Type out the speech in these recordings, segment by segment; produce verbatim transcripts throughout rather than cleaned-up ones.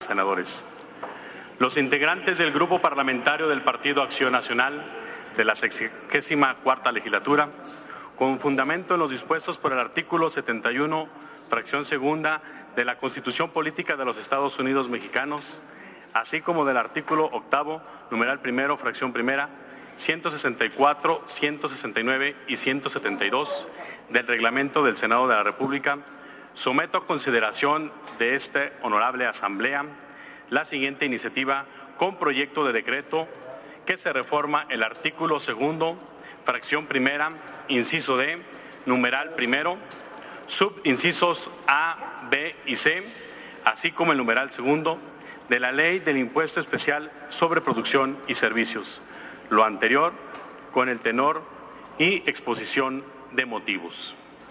senadores. Los integrantes del Grupo Parlamentario del Partido Acción Nacional de la sexagésima cuarta legislatura, con fundamento en los dispuestos por el artículo setenta y uno, fracción segunda, de la Constitución Política de los Estados Unidos Mexicanos, así como del artículo octavo, numeral primero, fracción primera, ciento sesenta y cuatro, ciento sesenta y nueve y ciento setenta y dos del Reglamento del Senado de la República, someto a consideración de esta honorable Asamblea la siguiente iniciativa con proyecto de decreto que se reforma el artículo segundo, fracción primera, inciso D, numeral primero, subincisos A, B y C, así como el numeral segundo de la Ley del Impuesto Especial sobre Producción y Servicios. Lo anterior con el tenor y exposición de motivos.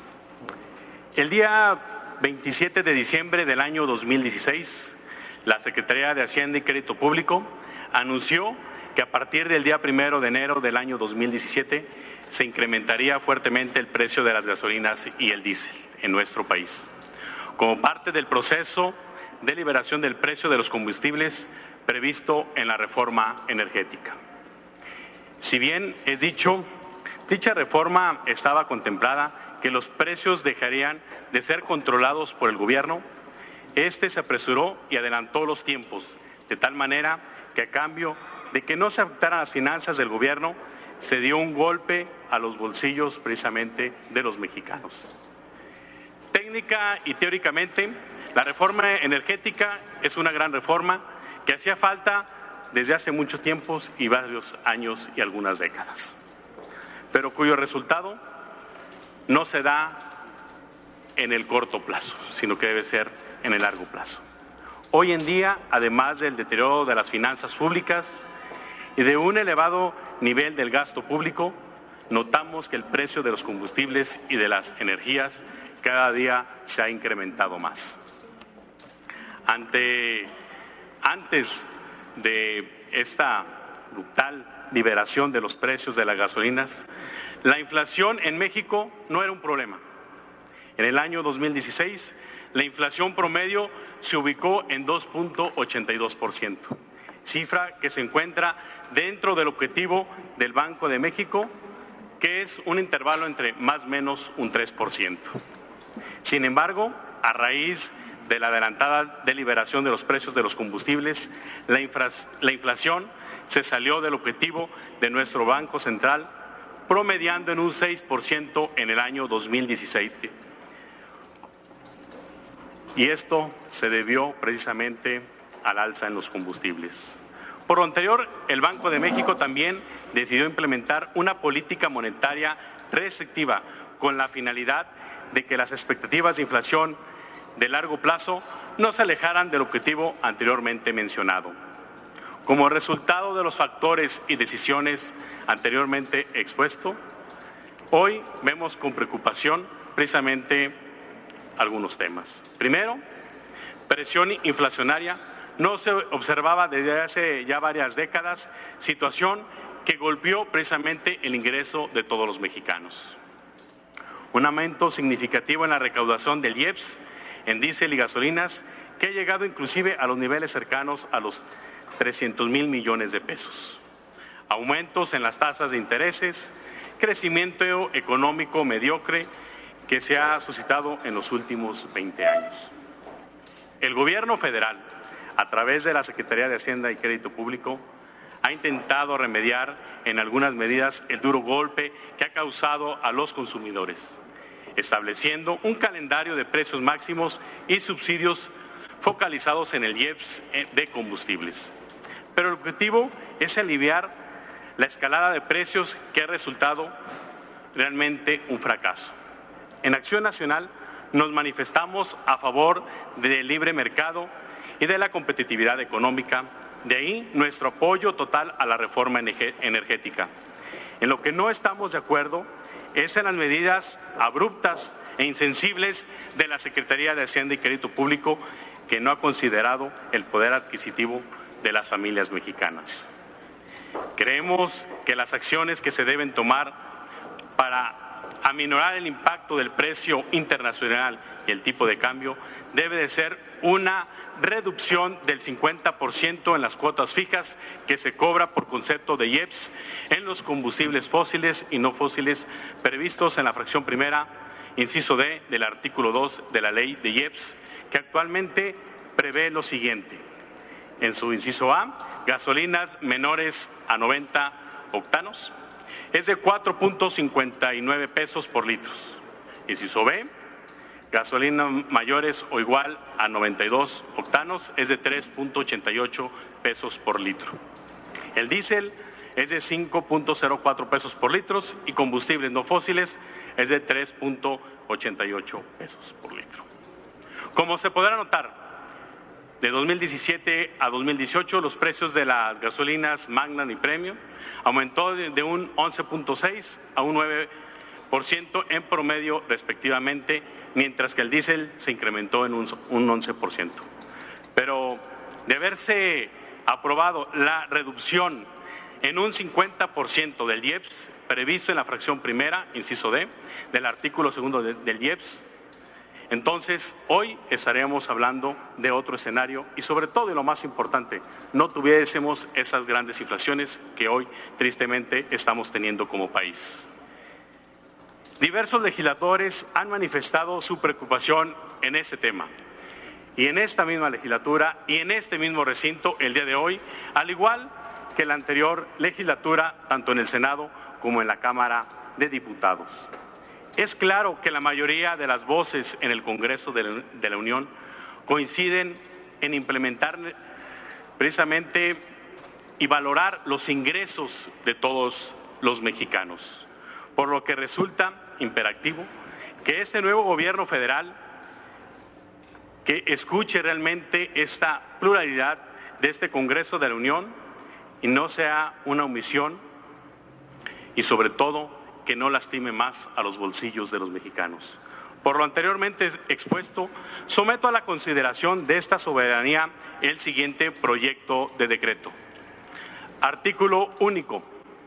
El día veintisiete de diciembre del año dos mil dieciséis, la Secretaría de Hacienda y Crédito Público anunció que a partir del día primero de enero del año dos mil diecisiete se incrementaría fuertemente el precio de las gasolinas y el diésel en nuestro país, como parte del proceso de liberación del precio de los combustibles previsto en la reforma energética. Si bien es dicho, dicha reforma estaba contemplada que los precios dejarían de ser controlados por el gobierno, este se apresuró y adelantó los tiempos, de tal manera que a cambio de que no se afectaran las finanzas del gobierno, se dio un golpe a los bolsillos precisamente de los mexicanos. Técnica y teóricamente, la reforma energética es una gran reforma que hacía falta desde hace muchos tiempos y varios años y algunas décadas, pero cuyo resultado no se da en el corto plazo, sino que debe ser en el largo plazo. Hoy en día, además del deterioro de las finanzas públicas y de un elevado nivel del gasto público, notamos que el precio de los combustibles y de las energías cada día se ha incrementado más. Ante, antes de esta brutal liberación de los precios de las gasolinas, la inflación en México no era un problema. En el año dos mil dieciséis, la inflación promedio se ubicó en dos punto ochenta y dos por ciento, cifra que se encuentra dentro del objetivo del Banco de México, que es un intervalo entre más o menos un tres por ciento. Sin embargo, a raíz de la adelantada deliberación de los precios de los combustibles, la, infra, la inflación se salió del objetivo de nuestro Banco Central, promediando en un seis por ciento en el año dos mil dieciséis. Y esto se debió precisamente al alza en los combustibles. Por lo anterior, el Banco de México también decidió implementar una política monetaria restrictiva con la finalidad de que las expectativas de inflación de largo plazo no se alejaran del objetivo anteriormente mencionado. Como resultado de los factores y decisiones anteriormente expuestos, hoy vemos con preocupación precisamente algunos temas. Primero, presión inflacionaria. No se observaba desde hace ya varias décadas, situación que golpeó precisamente el ingreso de todos los mexicanos. Un aumento significativo en la recaudación del I E P S en diésel y gasolinas, que ha llegado inclusive a los niveles cercanos a los trescientos mil millones de pesos. Aumentos en las tasas de intereses, crecimiento económico mediocre que se ha suscitado en los últimos veinte años. El gobierno federal, a través de la Secretaría de Hacienda y Crédito Público, ha intentado remediar en algunas medidas el duro golpe que ha causado a los consumidores, estableciendo un calendario de precios máximos y subsidios focalizados en el I E P S de combustibles. Pero el objetivo es aliviar la escalada de precios que ha resultado realmente un fracaso. En Acción Nacional nos manifestamos a favor del libre mercado y de la competitividad económica, de ahí nuestro apoyo total a la reforma energética. En lo que no estamos de acuerdo es en las medidas abruptas e insensibles de la Secretaría de Hacienda y Crédito Público, que no ha considerado el poder adquisitivo de las familias mexicanas. Creemos que las acciones que se deben tomar para aminorar el impacto del precio internacional y el tipo de cambio, debe de ser una reducción del cincuenta por ciento en las cuotas fijas que se cobra por concepto de I E P S en los combustibles fósiles y no fósiles previstos en la fracción primera, inciso D, del artículo dos de la ley de I E P S, que actualmente prevé lo siguiente. En su inciso A, gasolinas menores a noventa octanos es de cuatro punto cincuenta y nueve pesos por litro. Inciso B, gasolinas mayores o igual a noventa y dos octanos es de tres punto ochenta y ocho pesos por litro. El diésel es de cinco punto cero cuatro pesos por litro y combustibles no fósiles es de tres punto ochenta y ocho pesos por litro. Como se podrá notar, de dos mil diecisiete a dos mil dieciocho los precios de las gasolinas Magnum y Premium aumentó de un once punto seis a un nueve por ciento en promedio respectivamente, mientras que el diésel se incrementó en un once por ciento. Pero de haberse aprobado la reducción en un cincuenta por ciento del I E P S previsto en la fracción primera, inciso D, del artículo segundo del I E P S, entonces hoy estaremos hablando de otro escenario y sobre todo, y lo más importante, no tuviésemos esas grandes inflaciones que hoy tristemente estamos teniendo como país. Diversos legisladores han manifestado su preocupación en este tema. Y en esta misma legislatura y en este mismo recinto el día de hoy, al igual que la anterior legislatura, tanto en el Senado como en la Cámara de Diputados. Es claro que la mayoría de las voces en el Congreso de la Unión coinciden en implementar precisamente y valorar los ingresos de todos los mexicanos, por lo que resulta imperativo que este nuevo gobierno federal que escuche realmente esta pluralidad de este Congreso de la Unión y no sea una omisión y sobre todo que no lastime más a los bolsillos de los mexicanos. Por lo anteriormente expuesto, someto a la consideración de esta soberanía el siguiente proyecto de decreto. Artículo único.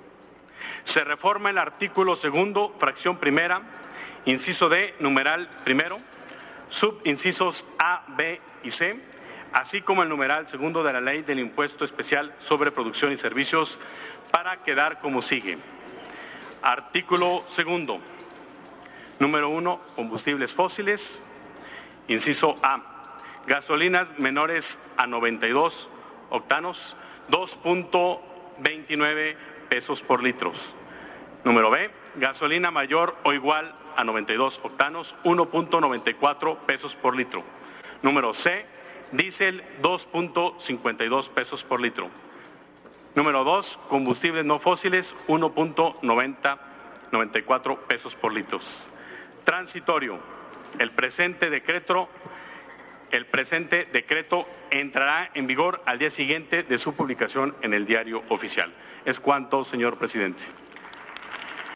Se reforma el artículo segundo, fracción primera, inciso D, numeral primero, subincisos A, B y C, así como el numeral segundo de la Ley del Impuesto Especial sobre Producción y Servicios, para quedar como sigue. Artículo segundo. Número uno, combustibles fósiles. Inciso A, gasolinas menores a noventa y dos octanos, dos punto veintinueve pesos por litro. Número B, gasolina mayor o igual a noventa y dos octanos, uno punto noventa y cuatro pesos por litro. Número C, diésel, dos punto cincuenta y dos pesos por litro. Número dos, combustibles no fósiles, uno punto noventa y cuatro pesos por litro. Transitorio. El presente decreto, el presente decreto entrará en vigor al día siguiente de su publicación en el Diario Oficial. Es cuanto, señor presidente.